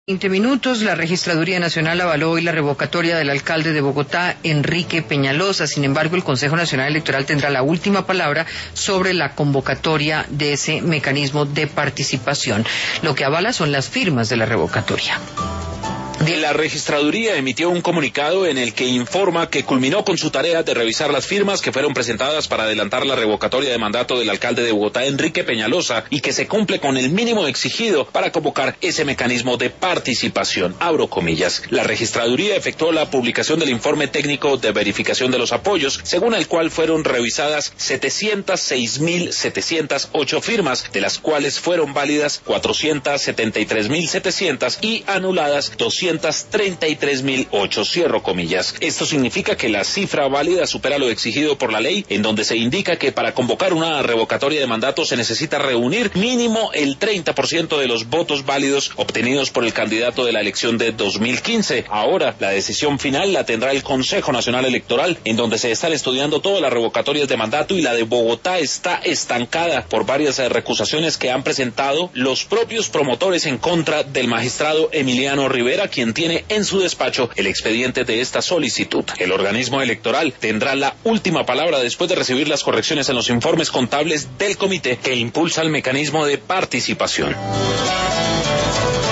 20 minutos, la Registraduría Nacional avaló hoy la revocatoria del alcalde de Bogotá, Enrique Peñalosa. Sin embargo, el Consejo Nacional Electoral tendrá la última palabra sobre la convocatoria de ese mecanismo de participación. Lo que avala son las firmas de la revocatoria. La Registraduría emitió un comunicado en el que informa que culminó con su tarea de revisar las firmas que fueron presentadas para adelantar la revocatoria de mandato del alcalde de Bogotá, Enrique Peñalosa, y que se cumple con el mínimo exigido para convocar ese mecanismo de participación. Abro comillas. La Registraduría efectuó la publicación del informe técnico de verificación de los apoyos, según el cual fueron revisadas 706.708 firmas, de las cuales fueron válidas 473.700 y anuladas 233.008, cierro comillas. Esto significa que la cifra válida supera lo exigido por la ley, en donde se indica que para convocar una revocatoria de mandato se necesita reunir mínimo el 30% de los votos válidos obtenidos por el candidato de la elección de 2015. Ahora, la decisión final la tendrá el Consejo Nacional Electoral, en donde se están estudiando todas las revocatorias de mandato, y la de Bogotá está estancada por varias recusaciones que han presentado los propios promotores en contra del magistrado Emiliano Rivera, quien tiene en su despacho el expediente de esta solicitud. El organismo electoral tendrá la última palabra después de recibir las correcciones en los informes contables del comité que impulsa el mecanismo de participación.